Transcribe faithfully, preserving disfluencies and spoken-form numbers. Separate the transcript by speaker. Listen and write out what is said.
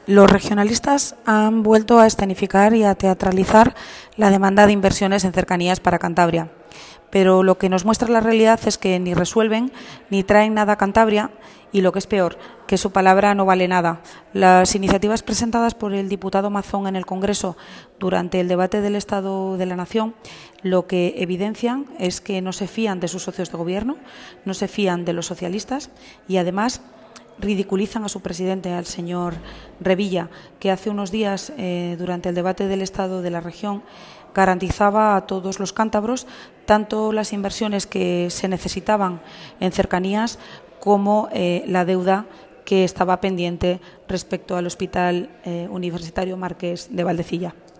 Speaker 1: Los regionalistas han vuelto a escenificar y a teatralizar la demanda de inversiones en cercanías para Cantabria. Pero lo que nos muestra la realidad es que ni resuelven ni traen nada a Cantabria y, lo que es peor, que su palabra no vale nada. Las iniciativas presentadas por el diputado Mazón en el Congreso durante el debate del Estado de la Nación lo que evidencian es que no se fían de sus socios de gobierno, no se fían de los socialistas y, además, ridiculizan a su presidente, al señor Revilla, que hace unos días, eh, durante el debate del Estado de la región, garantizaba a todos los cántabros tanto las inversiones que se necesitaban en cercanías como eh, la deuda que estaba pendiente respecto al Hospital eh, Universitario Marqués de Valdecilla.